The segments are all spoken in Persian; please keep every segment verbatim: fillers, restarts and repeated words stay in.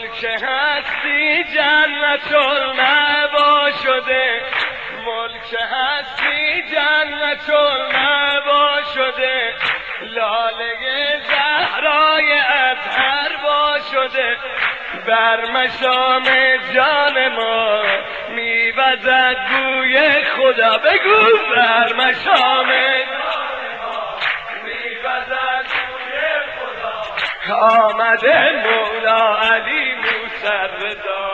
ملک هستی جنت المأوا شده، ملک هستی جنت المأوا شده، لاله زهرای اطهر وا شده، بر مشام جان ما میوزد بوی خدا. بگو بر مشام آمده مولا علی موسی رضا،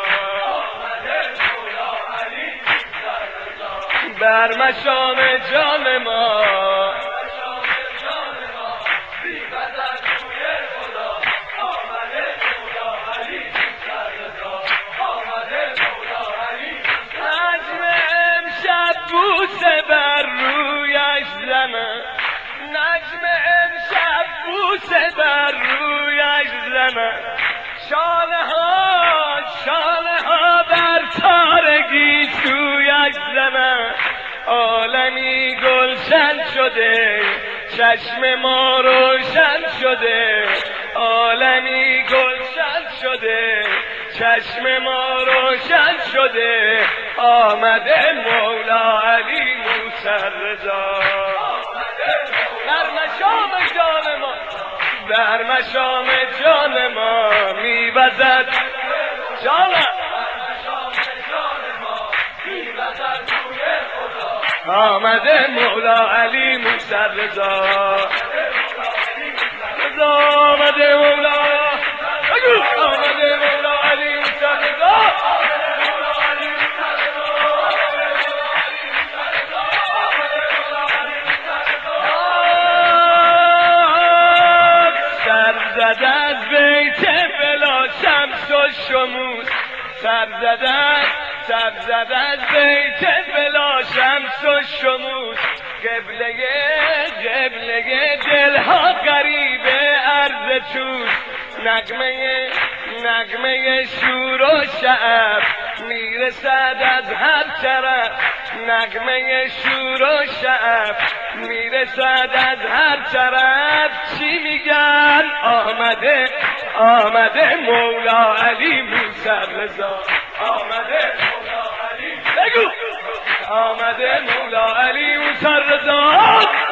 بر مشام جان ما نجم امشب بوسه بر رویش زنه، نجم امشب بوسه بر رویش زنه، شاله ها شاله ها بر تارگی سویش زنه، عالمی گلشن شده چشم ما روشن شده، عالمی گلشن شده چشم ما روشن شده، آمده مولا علی موسی رضا، در مشام جان ما در مشام جان ما میوزد جانم، آمده مولا علی موسی رضا، آمده مولا آمده مولا علی موسی رضا، سر زده از بیت بلا شمس و شموس، سر زده سر زده از بیت بلا شمس و شموس، قبله قبله دلها غریبه عرض توس، نغمه نغمه شور و شعب میرسد از هر طرف، نغمه شور و شعب میرسد از هر طرف، چی میگن آمده آمده مولا علی موسی رضا، آمده مولا علی بگو آمده مولا علی موسی رضا.